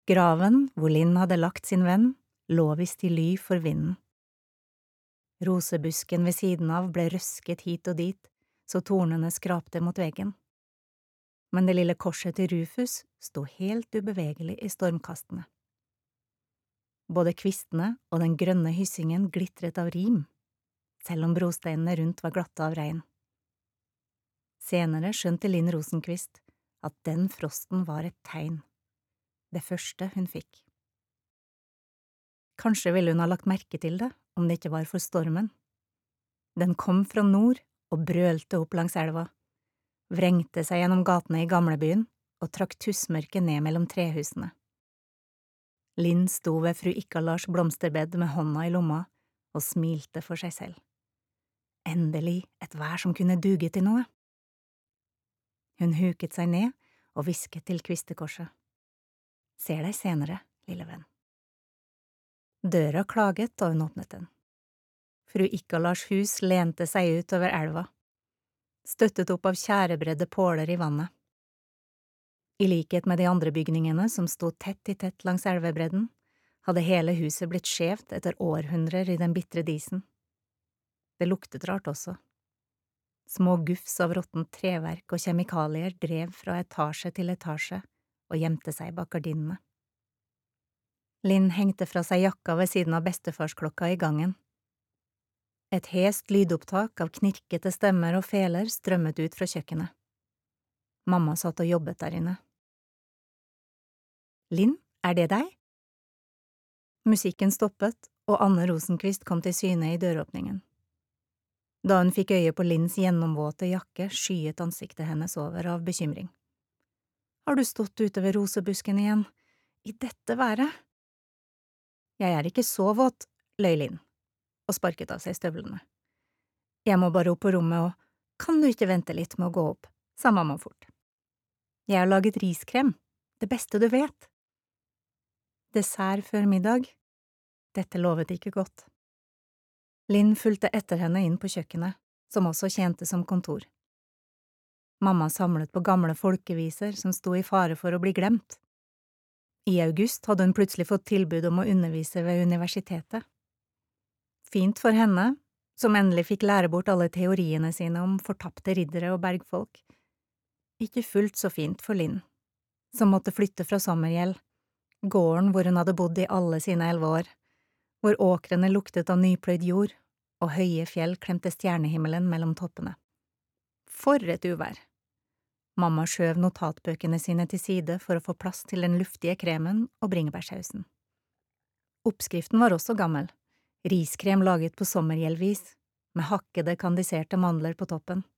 Graven, hvor Linn hadde lagt sin venn, lå visst i ly for vinden. Rosebusken ved siden av ble røsket hit og dit, så tornene skrapte mot veggen. Men det lille korset til Rufus sto helt ubevegelig i stormkastene. Både kvistene og den grønne hyssingen glitret av rim, selv om brosteinene rundt var glatte av regn. Senere skjønte Linn Rosenqvist at den frosten var et tegn, det første hun fikk. Kanskje ville hun ha lagt merke til det om det ikke var for stormen. Den kom fra nord og brølte opp langs elva, vrengte seg gjennom gatene i gamlebyen og trakk tussmørket ned mellom trehusene. Linn sto ved fru Ikkalars blomsterbed med hånda i lomma og smilte for seg selv. Endelig et vær som kunne duge til noe. Hun huket seg ned og hvisket til kvistekorset. Ser deg senere, lille venn. Døra klaget da hun åpnet den. Fru Ikkalars hus lente seg ut over elva, støttet opp av tjærebredde påler i vannet. I likhet med de andre bygningene som sto tett i tett langs elvebredden, hadde hele huset blitt skjevt etter århundrer i den bitre disen. Det luktet rart også. Små gufs av råttent treverk og kjemikalier drev fra etasje til etasje og gjemte seg bak gardinene. Linn hengte fra seg jakka ved siden av bestefarsklokka i gangen. Et hest lydopptak av knirkete stemmer og feler strømmet ut fra kjøkkenet. Mamma satt og jobbet der inne. Linn, er det deg? Musikken stoppet, og Anne Rosenqvist kom til syne i døråpningen. Da hun fikk øye på Linns gjennomvåte jakke, skyet ansiktet hennes over av bekymring. Har du stått ute ved rosebusken igjen? I dette været? Jeg er ikke så våt, løy Linn, og sparket av seg støvlene. Jeg må bare opp på rommet, og kan du ikke vente litt med å gå opp, sa mamma fort. Jeg har laget riskrem, det beste du vet. Dessert før middag. Dette lovet ikke godt. Linn fulgte etter henne inn på kjøkkenet, som også tjente som kontor. Mamma samlet på gamle folkeviser som sto i fare for å bli glemt. I august hadde hun plutselig fått tilbud om å undervise ved universitetet. Fint for henne, som endelig fikk lære bort alle teoriene sine om fortapte riddere og bergfolk. Ikke fullt så fint for Linn, som måtte flytte fra Sommergjell, gården hvor hun hadde bodd i alle sine 11 år, hvor åkrene luktet av nypløyd jord, og høye fjell klemte stjernehimmelen mellom toppene. For et uvær! Mamma skjøv notatbøkene sine til side for å få plass til den luftige kremen og bringebærsausen. Oppskriften var også gammel, riskrem laget på sommergjellvis, med hakkede kandiserte mandler på toppen.